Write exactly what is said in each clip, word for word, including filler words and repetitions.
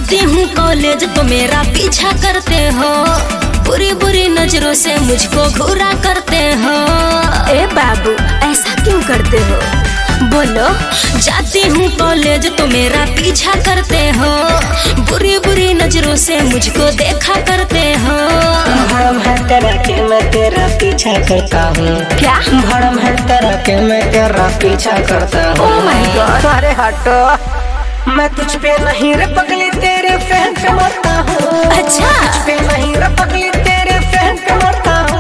जाती हूँ कॉलेज तो मेरा पीछा करते हो, बुरी बुरी नजरों से मुझको घूरा करते हो। ए बाबू ऐसा क्यों करते हो बोलो। जाती हूँ कॉलेज तो मेरा पीछा करते हो, बुरी बुरी नजरों से मुझको देखा करते हो। भरम है तेरा के मैं तेरा पीछा करता हूँ। क्या भरम है तेरा के मैं तेरा पीछा करता हूँ। Oh my God. अरे हटो, मैं तुझ पे नहीं रे पगली तेरे फैन पे मरता हूँ। अच्छा तुझ पे नहीं रे पगली तेरे फैन पे मरता हूँ।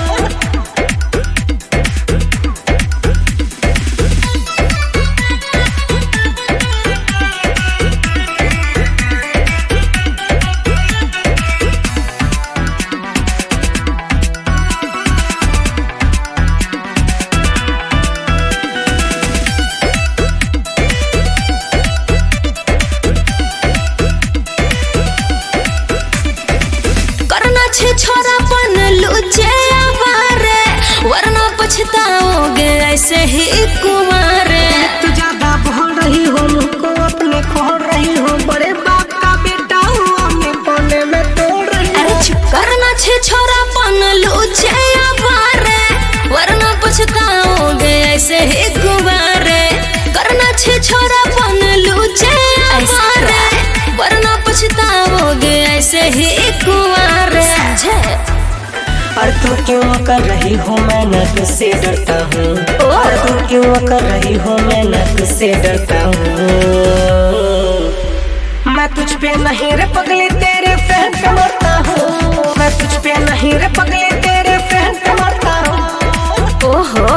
छोरापन लूचे आवारे, वरना पछताओगे ऐसे ही कुंवारे। तू ज्यादा बोल रही हो, मुझको अपने खोल रही हो। बड़े बाप का बेटा हूँ, अपने पौने में तोड़ रही हो। अरे चुप करना छे छोरापन लूचे आवारे, वरना पछताओगे ऐसे ही कुंवारे। करना छे छोरापन लूचे आवारे, वरना पछताओगे ऐसे ही कुंवारे। और तू क्यों कर रही हो, मैं न तुझसे डरता हूँ। और तू क्यों कर रही हो, मैं न तुझसे डरता हूँ। मैं तुझ पे नहीं रे पगली तेरे फैन पे मरता हूँ। मैं तुझ पे नहीं रे पगली तेरे फैन पे मरता हूँ। ओहो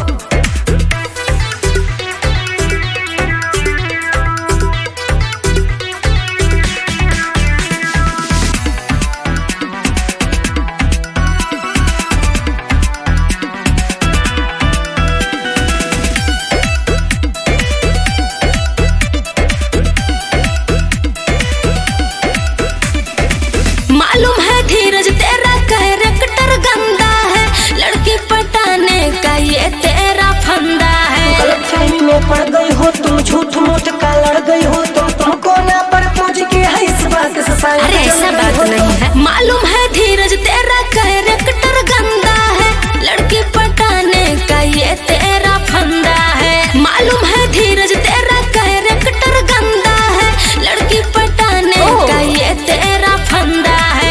मालूम है धीरज तेरा कैरेक्टर गंदा है, लड़की पटाने का ये तेरा फंदा है। गलतफहमी में पड़ गई हो तुम, झूठ मूठ का लड़ गई हो तुम। तुमको ना पर पूछ के है इस बात से शायद। अरे ऐसा बात नहीं है। मालूम है धीरज तेरा कैरेक्टर गंदा है, लड़की पटाने का ये तेरा फंदा है। मालूम है धीरज तेरा कैरेक्टर गंदा है, लड़की पटाने का ये तेरा फंदा है।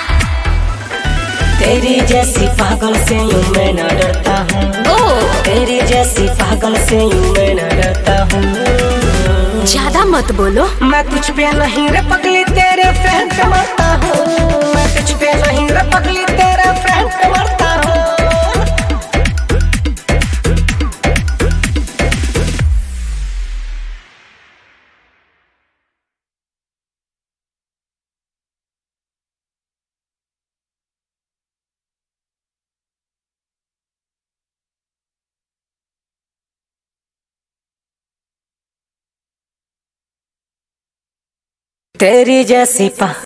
तेरी जैसी पागल से यूं मैं न डरता हूँ। तेरी जैसी पागल से यूं मैं न डरता हूँ। ज्यादा मत बोलो। मैं तुझ पे नहीं रे पगली तेरे फैन पे मरता हूँ। मैं तुझ पे नहीं रे पगली तेरे फैन पे मरता हूँ। तेरी जैसी पा